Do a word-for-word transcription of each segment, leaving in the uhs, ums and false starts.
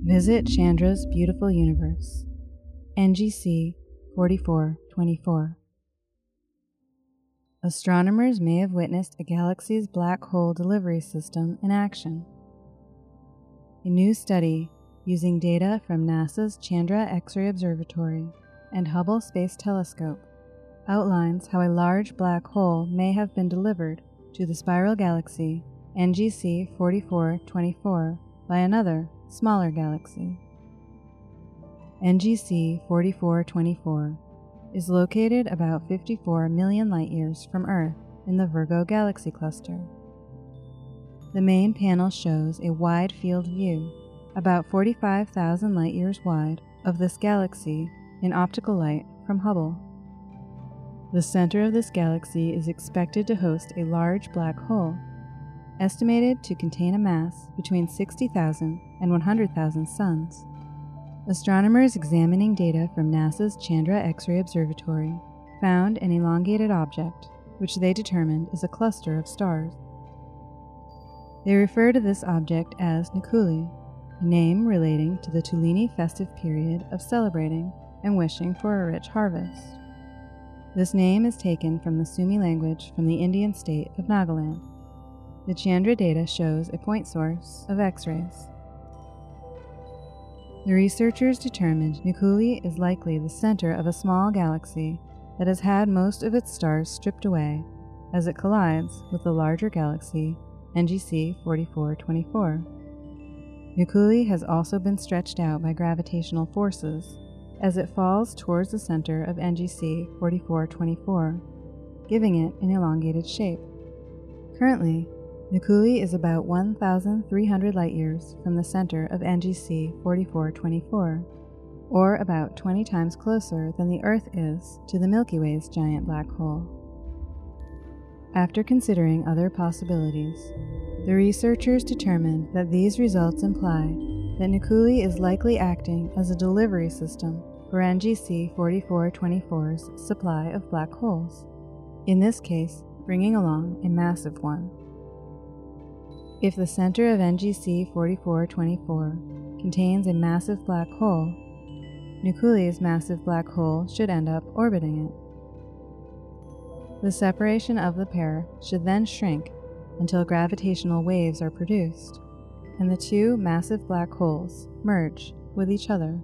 Visit Chandra's Beautiful Universe, N G C forty-four twenty-four. Astronomers may have witnessed a galaxy's black hole delivery system in action. A new study using data from NASA's Chandra X-ray Observatory and Hubble Space Telescope outlines how a large black hole may have been delivered to the spiral galaxy N G C forty-four twenty-four by another, smaller galaxy. N G C forty-four twenty-four is located about fifty-four million light-years from Earth in the Virgo galaxy cluster. The main panel shows a wide field view, about forty-five thousand light-years wide, of this galaxy in optical light from Hubble. The center of this galaxy is expected to host a large black hole, estimated to contain a mass between sixty thousand and one hundred thousand suns. Astronomers examining data from NASA's Chandra X-ray Observatory found an elongated object, which they determined is a cluster of stars. They refer to this object as Nikuli, a name relating to the Tulini festive period of celebrating and wishing for a rich harvest. This name is taken from the Sumi language from the Indian state of Nagaland. The Chandra data shows a point source of X-rays. The researchers determined Nikuli is likely the center of a small galaxy that has had most of its stars stripped away as it collides with the larger galaxy N G C forty-four twenty-four. Nikuli has also been stretched out by gravitational forces as it falls towards the center of N G C forty-four twenty-four, giving it an elongated shape. Currently, Nikuli is about one thousand three hundred light-years from the center of N G C forty-four twenty-four, or about twenty times closer than the Earth is to the Milky Way's giant black hole. After considering other possibilities, the researchers determined that these results imply that Nikuli is likely acting as a delivery system for N G C forty-four twenty-four's supply of black holes, in this case bringing along a massive one. If the center of N G C forty-four twenty-four contains a massive black hole, Nikuli's massive black hole should end up orbiting it. The separation of the pair should then shrink until gravitational waves are produced, and the two massive black holes merge with each other.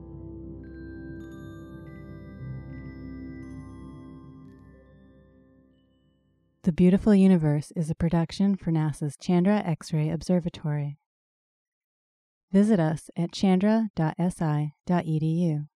The Beautiful Universe is a production for NASA's Chandra X-ray Observatory. Visit us at chandra dot s i dot e d u.